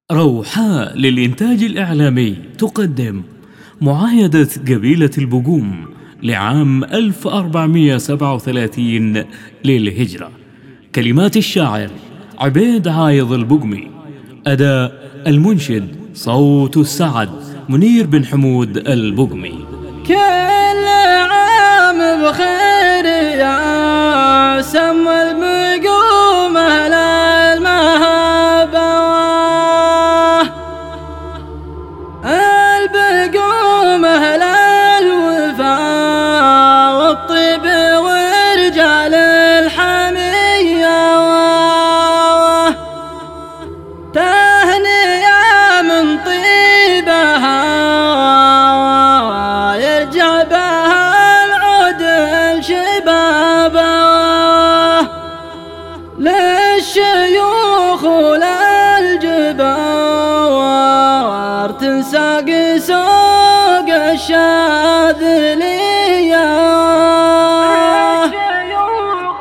روحاء للإنتاج الإعلامي تقدم معاهدة قبيلة البقوم لعام 1437 للهجرة. كلمات الشاعر عبيد عايض البقمي، أداء المنشد صوت السعد منير بن حمود البقمي. كل عام بخير يا سم البقوم أهل المهابة، البقوم أهل الوفاء والطيب ورجال الحمية، تهنئة من طيبها يرجع بها العود الشبابة، للشيوخ وللجبار تنساق سوق الشاذلية، للشيوخ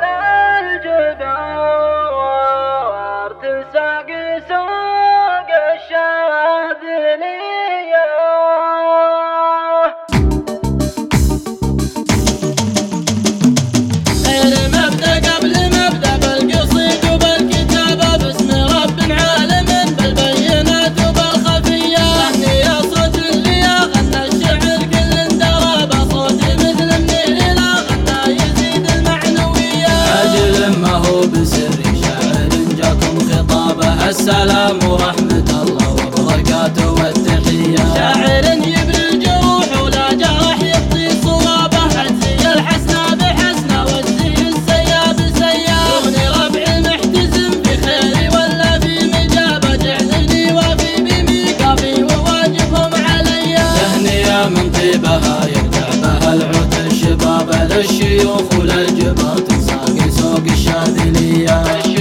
وللجبار تنساق سوق الشاذلية. السلام ورحمة الله وبركاته والتحية، شاعر يبري الجروح ولا جرح يبطي صوابه، عزي الحسنى بحسنى والزي السيا بسيا، دوني ربع محتزم في خيري ولا في مجابة، جعلني وفي بميقافي وواجبهم عليا، تهنية من طيبها يرجع بها العود الشبابة، للشيوخ وللجبار تنساق سوق الشاذلية،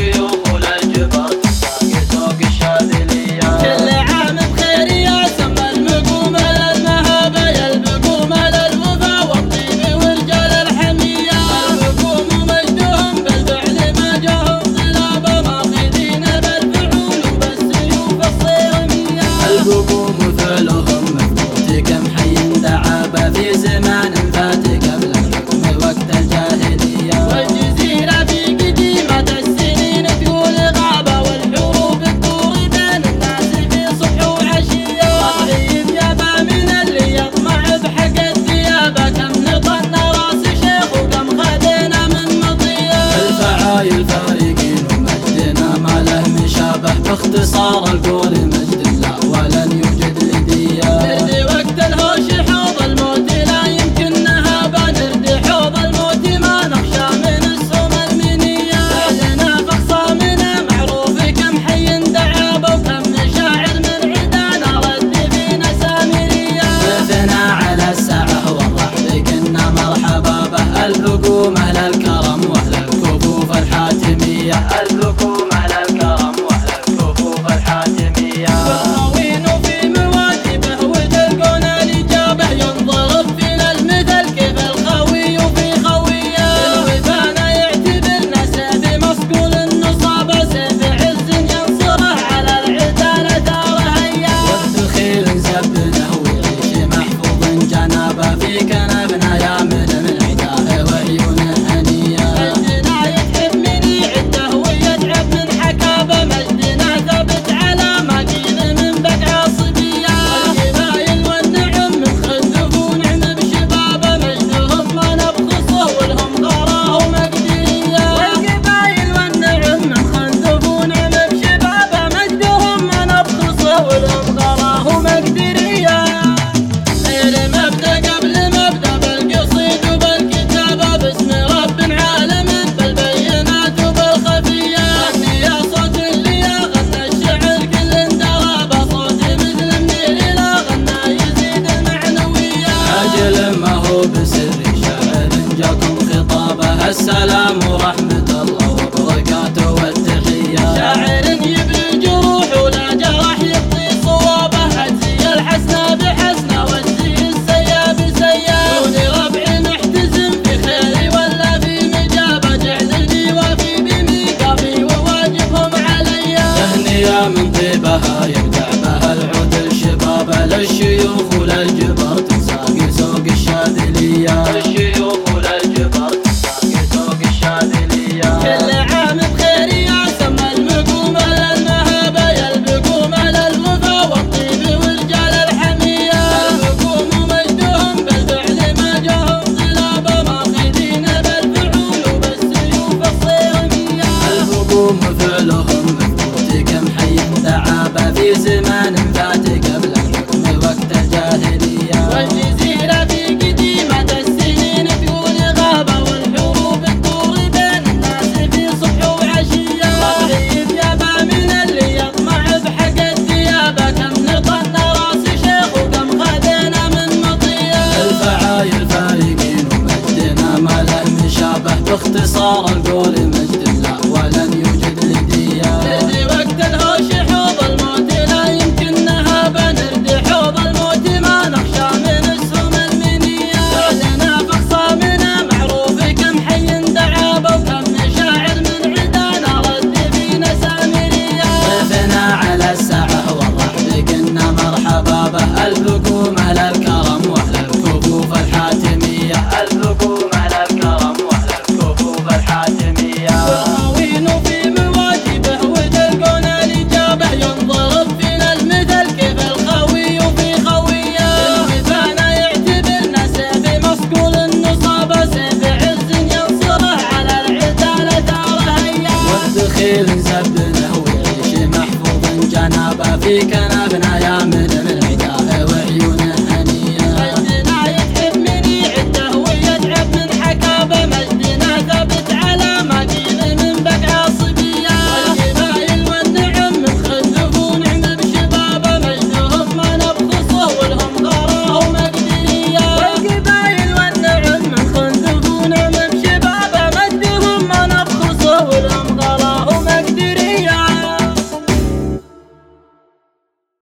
البقوم مثلهم مثبوت كم حي دعابة في زمان فات قبل الحكم وقت الجاهلية، والجزيرة في قديمة السنين تقول غابة، والحروب تدور بين الناس في صبح وعشية، طيب يابا من اللي يطمع بحق الثيابة، كم نطلنا راس شيخ وكم خذينا من مطية، الفعايل فارقين ومجدنا ما له مشابه، باختصار القول مجد ولن يوجد لدية، نردي وقت الهوش حوض الموت لا يمكن نهابة، نردي حوض الموت ما نخشى من السم المنية، بعدنا فخصامنا معروف كم حي دعابة، وكم شاعر من عدانا رد فينا سامرية، ضيفنا على الساعة والرحب كنا مرحبا به، البقوم أهل الكرم وأهل الكفوف الحاتمية، البقوم أهل الكرم وأهل الكفوف الحاتمية. من طيبها يبدع بها العود الشباب للشيوخ وللجبر تنساق سوق الشاذلية للشيوخ وللجبر تنساق سوق الشاذلية كل عام بخير يا سما المقوم للمهابة يا البقوم للوفا والطيب والرجال الحمية البقوم مجدهم بالفعل ما جاهم ظلابة ماخذين بالفعول وبالسيوف الصيرمية البقوم فعلهم مفقود كم حي دعابة في زمان فات قبل الحكم وقت الجاهلية والجزيرة في قديمة السنين تقول غابة والحروب تدور بين الناس في صبح وعشية والغيب يابا من اللي يطمع بحق الثيابة كم نطلنا راس شيخ وكم خذينا من مطية الفعايل فارقين ومجدنا ما له مشابه باختصار القول مجد الله ولن يوجد لدية نردي وقت الهوش حوض الموت لا يمكن نهابة نردي حوض الموت ما نخشى من السم المنية بعدنا فخصامنا معروف كم حي دعابة وكم شاعر من عدانا رد فينا سامرية ضيفنا على الساعة والرحب قلنا مرحبا به البقوم أهل الكرم وأهل الكفوف الحاتمية البقوم أهل الكرم وأهل الكفوف الحاتمية والهوين في مواجبه وتلقون الإجابة ينضرب فينا المثل كيف الخوي في خوية المثانة يعتبرنا سيف مصقول النصابة سيف عز ينصره على العدالة دار هيا والدخيل نسبنه ويعيش محفوظ جنابه في كنابنا يا من